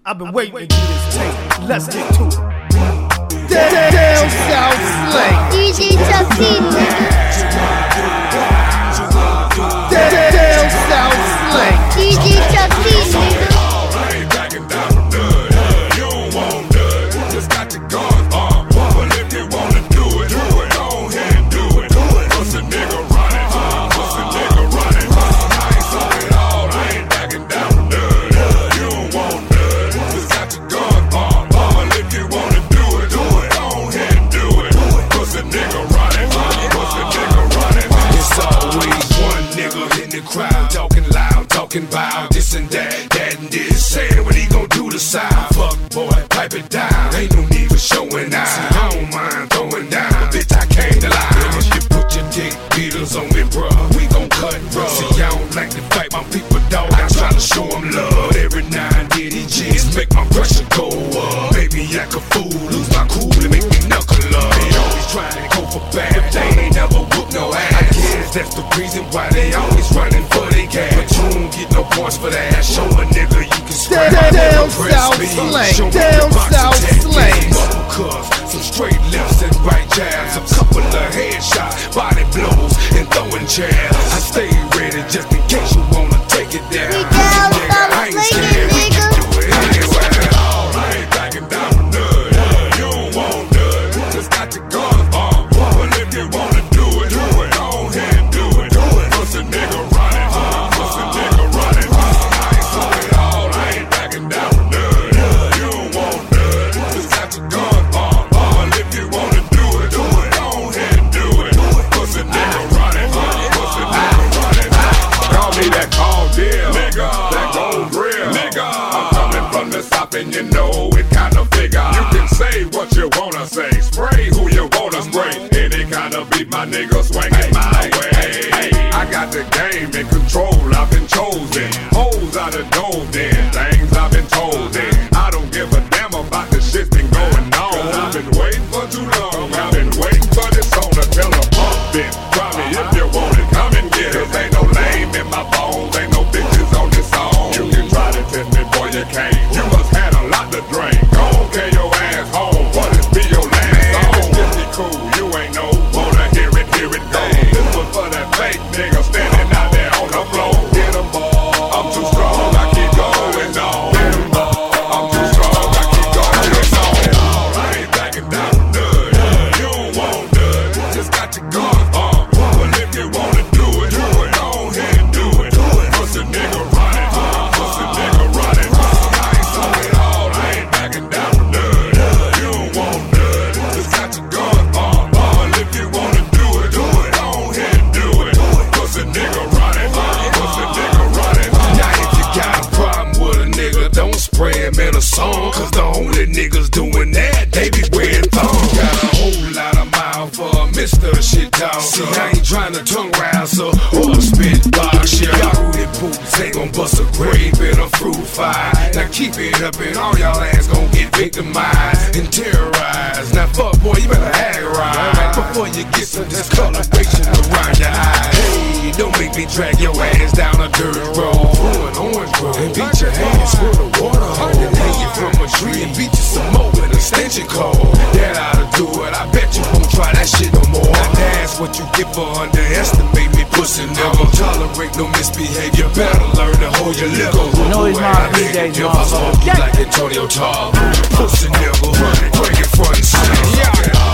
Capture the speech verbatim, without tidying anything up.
I've been waiting to do this tape. Let's get to it. Down South Slang. D J Chuck T, nigga. Down South Slang. D J Chuck T, nigga. Crowd talking loud, talking about this and that, that and this. Saying what he gon' do to sound. Fuck boy, pipe it down. Ain't no need for showing out. See, I don't mind throwing down, bitch. I came to lie. And if you put your dick beaters on me, bruh, we gon' cut rough. See, I don't like to fight my people, dog. I'm trying to show them love. Every now and then he just make my pressure go up. Maybe I could fool, lose my cool and make me knuckle up. They always trying to go for bad, but they ain't never whoop no ass. I guess that's the reason why they always running for they gas. But you don't get no points for that. Show a nigga you can scratch. Down South Slang. Down South Slang. Some straight lefts and right jabs, a couple of headshots, body blows, and throwing chairs. I stay ready just in case you wanna take it down. We down South Slang, nigga. I ain't backing down for none. You don't want none. Just got your guns on. But if you wanna do it, do it. Go ahead and do it. Do it. Pussy nigga running. Pussy nigga running. I ain't saw it all. I ain't backing down for none. You don't want none. Just got your guns on. But if you wanna do it, do it. Go ahead and do it. Pussy nigga running. Pussy nigga running. Call me that call deal. Nigga. That gold grill. Nigga. I'm coming from the south and you know it kinda figure. You can say what you wanna say. Spray who you wanna spray. Any kind of beat my nigga swinging my way. I got the game in control. I've been chosen. Hoes out of dough then. Things I've been told then. I don't give a damn about the shit been going on. I've been waiting for too long. I've been waiting for this song to tell a pump it. Try me if you want it. Come and get it. Cause ain't no lame in my bones. Ain't no bitches on this song. You can try to test me, boy, you can't. You must had a lot to drink. Go carry your ass home. What is be your last song? Just be cool, you ain't no. Wanna hear it, hear it go. This was for that fake nigga standing out there on the floor. Get 'em, boy. I'm too strong, I keep going on. Get 'em, boy. I'm too strong, I keep going on. I ain't backing down for none. You don't want none. Just got your guns on. Well, if you wanna do it, do it. Go ahead and do it. Do it. Pussy nigga running. Pussy nigga running. I ain't saw it all. I ain't backing down for none. You don't want none. Just got your guns on. Well, if you wanna do it, do it. Go ahead and do it. Pussy nigga running. Pussy nigga running. Now if you got a problem with a nigga, don't spray him in a song. Cause the only niggas doing that, they be wearing thongs. Got a whole lot of mouth for a Mister Shit Dog. See, I ain't trying to tongue wrestle or spit box shit. Y'all rooted boots ain't gon' bust a grape in a fruit fight. Now keep it up and all y'all ass gon' get victimized and terrorized. Now fuck boy, you better hag right before you get some discoloration around your eyes. Hey, don't make me drag your ass down a dirt road. Through an orange road and beat your hands for the water hole. And hang you from a tree and beat you some more with an extension cord. That ought to do it, I bet you won't try that shit no more. Now that's what you get for underestimate me, pussy nigga. Tolerate no misbehavior, better learn to hold your liquor. You know he's my D J's motherfucker. Like Antonio Tarr, pussy nigga, break it front and center.